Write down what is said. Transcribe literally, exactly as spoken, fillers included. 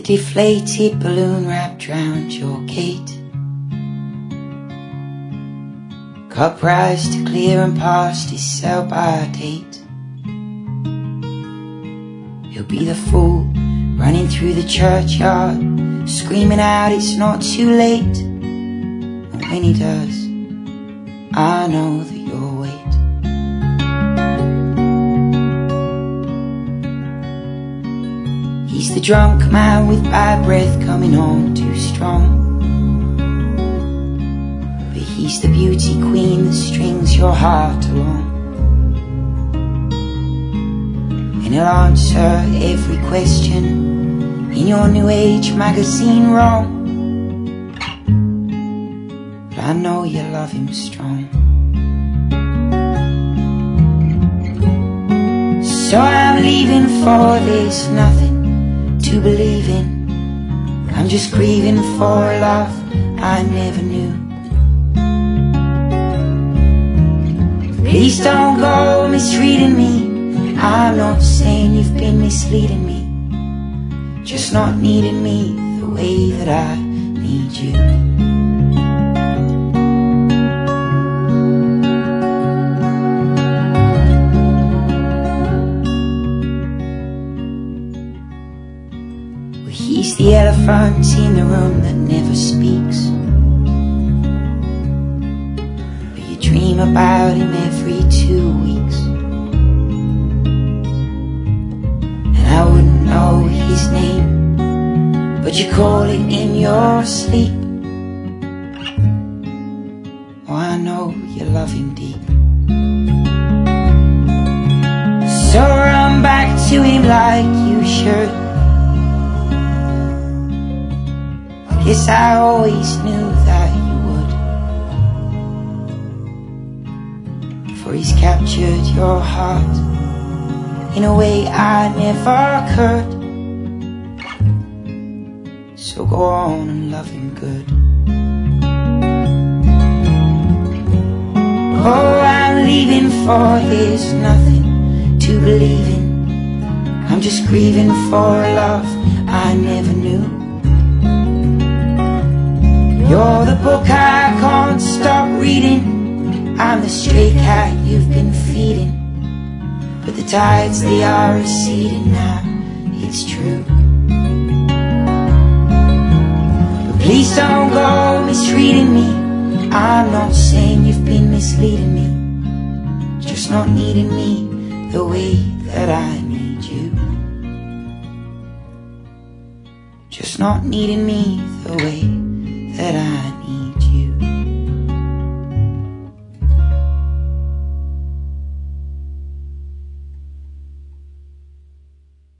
deflated balloon wrapped round your gate. Cup rise to clear and past his sell-by date. He'll be the fool running through the churchyard, screaming out it's not too late. And when he does, I know that you'll wait. He's the drunk man with bad breath coming on too strong. But he's the beauty queen that strings your heart along. And he'll answer every question in your New Age magazine wrong. But I know you love him strong. So I'm leaving for there's nothing to believe in. I'm just grieving for a love I never knew. Please don't go misreading me. I'm not saying you've been misleading me, just not needing me the way that I need you. He's the elephant in the room that never speaks, but you dream about him every two weeks. And I wouldn't know his name, but you call it in your sleep. Oh, I know you love him deep. So run back to him like you should. Yes, I always knew that you would, for he's captured your heart in a way I never could. So go on and love him good. Oh, I'm leaving for there's nothing to believe in. I'm just grieving for a love I never knew. You're the book I can't stop reading. I'm the stray cat you've been feeding. But the tides, they are receding now, it's true. But please don't go misreading me. I'm not saying you've been misleading me, just not needing me the way that I need you. Just not needing me the way that I need.